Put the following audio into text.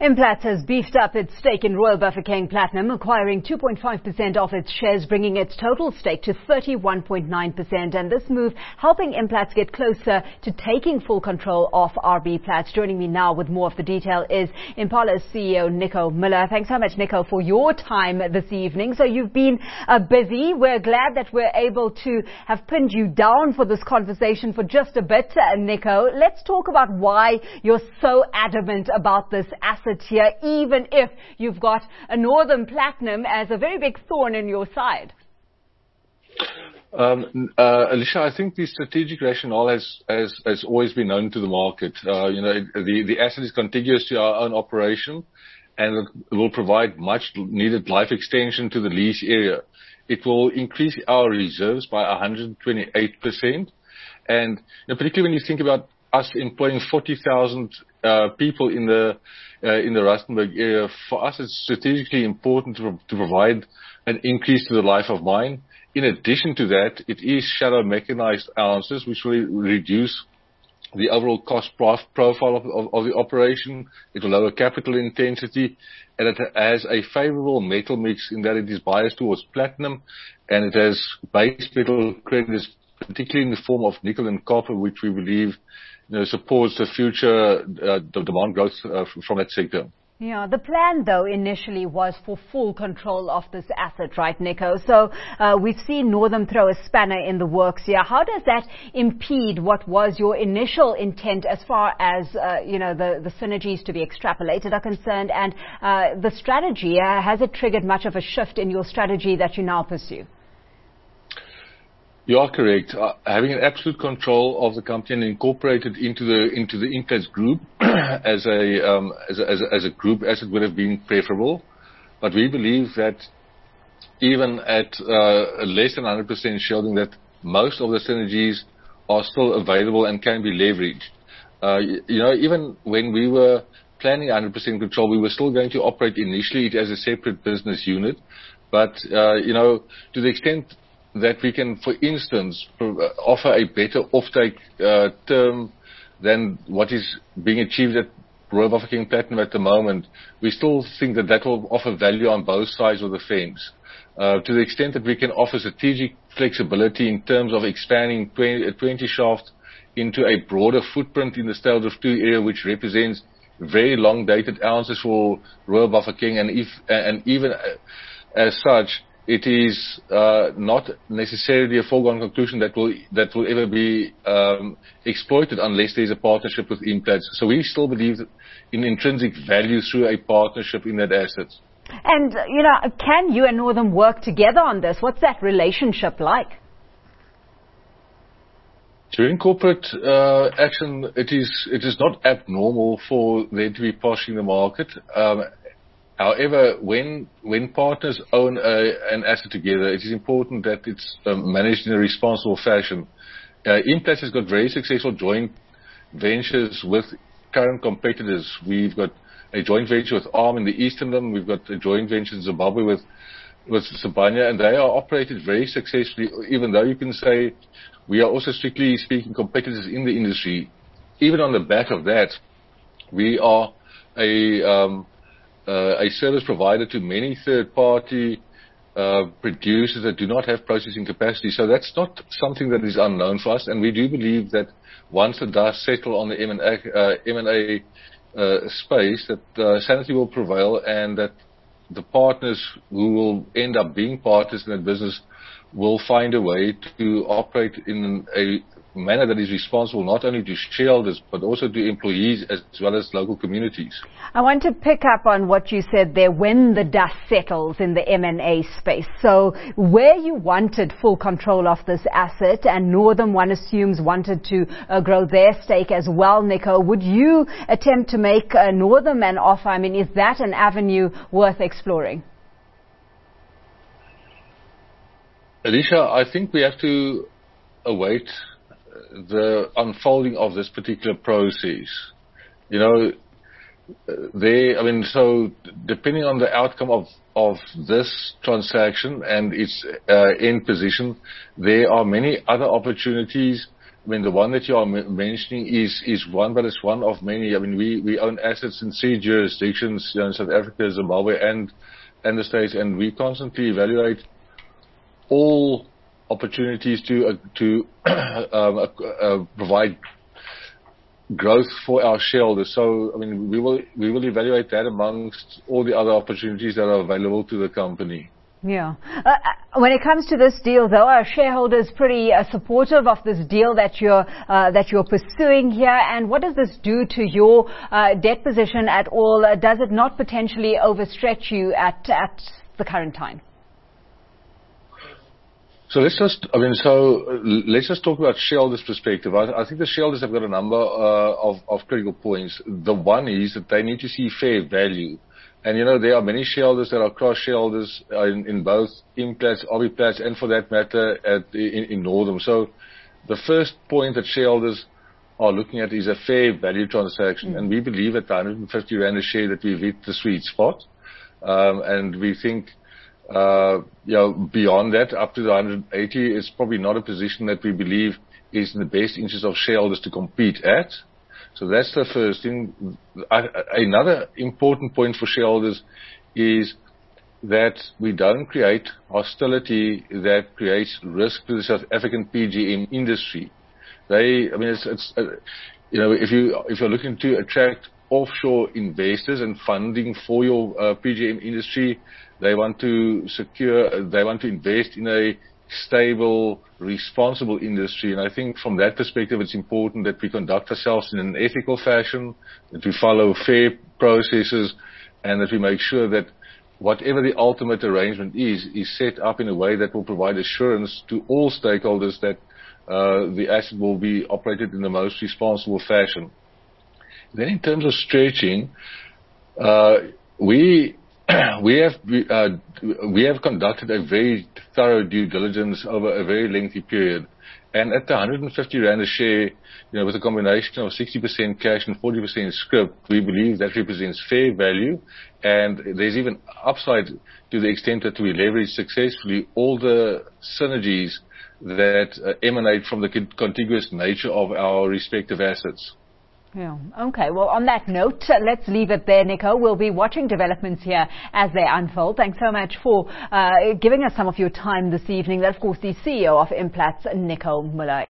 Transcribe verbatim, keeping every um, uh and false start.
Implats has beefed up its stake in Royal Bafokeng Platinum, acquiring two point five percent of its shares, bringing its total stake to thirty-one point nine percent. And this move helping Implats get closer to taking full control of R B Plats. Joining me now with more of the detail is Impala's C E O, Nico Miller. Thanks so much, Nico, for your time this evening. So you've been uh, busy. We're glad that we're able to have pinned you down for this conversation for just a bit, uh, Nico. Let's talk about why you're so adamant about this asset here, even if you've got a Northam Platinum as a very big thorn in your side. Um, uh, Alicia, I think the strategic rationale has, has, has always been known to the market. Uh, you know, the, the asset is contiguous to our own operation and it will provide much needed life extension to the lease area. It will increase our reserves by one hundred twenty-eight percent. And you know, particularly when you think about us employing forty thousand uh, people in the uh, in the Rustenburg area, for us it's strategically important to, to provide an increase to the life of mine. In addition to that, it is shadow mechanized ounces, which will reduce the overall cost prof profile of, of, of the operation. It will lower capital intensity, and it has a favorable metal mix in that it is biased towards platinum, and it has base metal credits, particularly in the form of nickel and copper, which we believe you know, supports the future uh, the demand growth uh, from that sector. Yeah, the plan, though, initially was for full control of this asset, right, Nico? So uh, we've seen Northam throw a spanner in the works here. How does that impede what was your initial intent as far as, uh, you know, the, the synergies to be extrapolated are concerned? And uh, the strategy, uh, has it triggered much of a shift in your strategy that you now pursue? You are correct. Uh, having an absolute control of the company and incorporated into the into the Implats group as a, um, as a as a as a group asset would have been preferable, but we believe that even at uh, less than one hundred percent shareholding, that most of the synergies are still available and can be leveraged. Uh, you, you know, even when we were planning one hundred percent control, we were still going to operate initially it as a separate business unit, but uh, you know, to the extent that we can, for instance, offer a better offtake uh, term than what is being achieved at Royal Bafokeng Platinum at the moment, we still think that that will offer value on both sides of the fence. Uh, to the extent that we can offer strategic flexibility in terms of expanding twenty shaft into a broader footprint in the Styldrift two area, which represents very long-dated ounces for Royal Bafokeng, and, if, and even as such, it is uh, not necessarily a foregone conclusion that will that will ever be um, exploited unless there is a partnership with Implats. So we still believe in intrinsic value through a partnership in that asset. And you know, can you and Northam work together on this? What's that relationship like? During corporate uh, action, it is it is not abnormal for there to be posturing the market. Um, However, when when partners own a, an asset together, it is important that it's um, managed in a responsible fashion. Uh, Implats has got very successful joint ventures with current competitors. We've got a joint venture with ARM in the Eastern Limb. We've got a joint venture in Zimbabwe with with Sibanye, and they are operated very successfully. Even though you can say we are also strictly speaking competitors in the industry, even on the back of that, we are a um, Uh, a service provider to many third-party uh, producers that do not have processing capacity. So that's not something that is unknown for us, and we do believe that once the dust settle on the M and A, uh, M and A uh, space, that uh, sanity will prevail, and that the partners who will end up being partners in that business will find a way to operate in a manner that is responsible not only to shareholders but also to employees as well as local communities. I want to pick up on what you said there, when the dust settles in the M and A space. So where you wanted full control of this asset, and Northam, one assumes, wanted to uh, grow their stake as well, Nico, would you attempt to make uh, Northam an offer? I mean, is that an avenue worth exploring? Alicia, I think we have to await the unfolding of this particular process. You know, there, I mean, so depending on the outcome of, of this transaction and its uh, end position, there are many other opportunities I mean, the one that you are m- mentioning is, is one, but it's one of many. I mean, we, we own assets in three jurisdictions, you know, in South Africa, Zimbabwe, and, and the States, and we constantly evaluate all opportunities to, uh, to um, uh, uh, provide growth for our shareholders. So, I mean, we will, we will evaluate that amongst all the other opportunities that are available to the company. Yeah. Uh, when it comes to this deal, though, are shareholders pretty uh, supportive of this deal that you're uh, that you're pursuing here? And what does this do to your uh, debt position at all? Uh, does it not potentially overstretch you at at the current time? So let's just, I mean, so uh, let's just talk about shareholders' perspective. I, I think the shareholders have got a number uh, of, of critical points. The one is that they need to see fair value. And, you know, there are many shareholders that are cross-shareholders uh, in, in both Implats, Obbiplats, and for that matter, at, in, in Northam. So the first point that shareholders are looking at is a fair value transaction. Mm. And we believe at the one hundred fifty rand a share that we've hit the sweet spot. Um, and we think, uh, you know, beyond that, up to the one hundred eighty, is probably not a position that we believe is in the best interest of shareholders to compete at. So that's the first thing. Another important point for shareholders is that we don't create hostility that creates risk to the South African P G M industry. They, I mean, it's, it's uh, you know, if you if you're looking to attract offshore investors and funding for your uh, P G M industry, they want to secure, they want to invest in a stable, responsible industry. And I think from that perspective, it's important that we conduct ourselves in an ethical fashion, that we follow fair processes, and that we make sure that whatever the ultimate arrangement is, is set up in a way that will provide assurance to all stakeholders that uh, the asset will be operated in the most responsible fashion. Then in terms of stretching, uh, we We have we, uh, we have conducted a very thorough due diligence over a very lengthy period, and at the one hundred fifty rand a share, you know, with a combination of sixty percent cash and forty percent scrip, we believe that represents fair value, and there's even upside to the extent that we leverage successfully all the synergies that uh, emanate from the contiguous nature of our respective assets. Yeah. Okay. Well, on that note, uh, let's leave it there, Nico. We'll be watching developments here as they unfold. Thanks so much for uh, giving us some of your time this evening. That's, of course, the C E O of Implats, Nico Muller.